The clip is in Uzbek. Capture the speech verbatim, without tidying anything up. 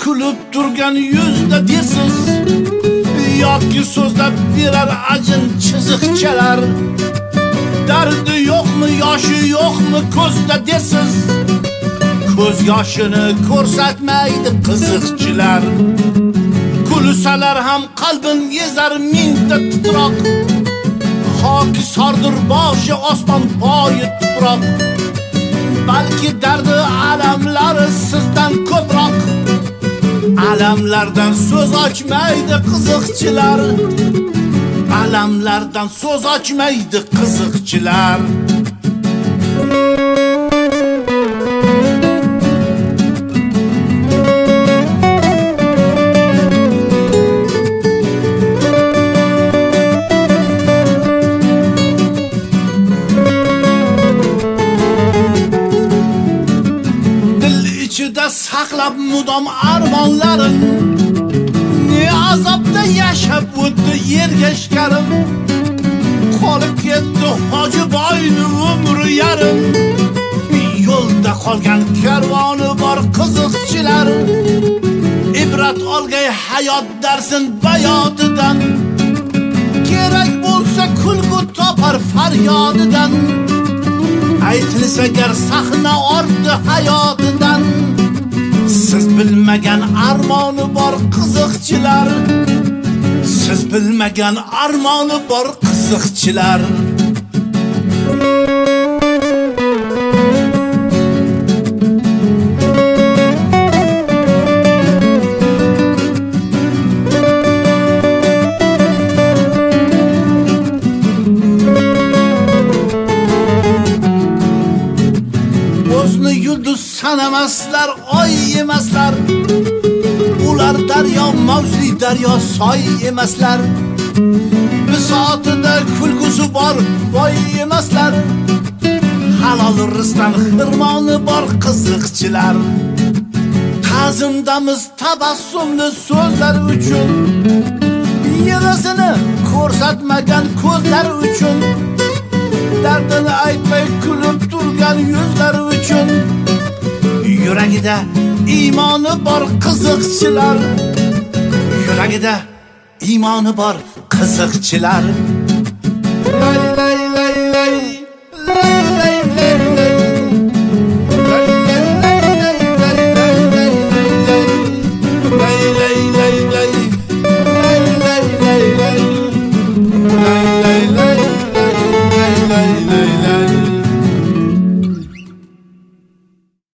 kulib turgan yuzda dersiz, yoki so'zlab berar ajin chiziqchalar. Dardi yo'qmi, yoshi yo'qmi ko'zda dersiz, ko'z yoshini ko'rsatmaydi qiziqchilar. Kulsalar ham qalbin ezar mingta titroq, hoki sordir boshi osmon poyi tuproq. Balki dardi alamlari sizdan ko'proq, alamlardan so'z ochmaydi qiziqchilar. Alamlardan so'z ochmaydi qiziqchilar. Ichida saqlab mudom armonlarim, ne azobda yashab o'tdi ergashgarim. Qolib ketdi Hojiboyni umri yarim, yo'lda qolgan karvoni bor qiziqchilar. Ibrat olgay hayot darsin bayotidan, kerak bo'lsa kulgu topar faryodidan. Aytilsa gar sahna orti hayotidan, siz bilmagan armoni bor qiziqchilar. Siz bilmagan armoni bor qiziqchilar. Yulduz sanamaslar, oy emaslar. Ular daryo mavjli daryo soy emaslar. Bisotida kulgusi bor boy emaslar. Halol rizqdan xirmoni bor qiziqchilar. Ta'zimdamiz tabassumli so'zlar uchun, yerasini ko'rsatmagan ko'zlar uchun, dardini aytmay kulib turgan yuzlar uchun. Yuragida iymoni bor qiziqchilar. Yuragida iymoni bor qiziqchilar.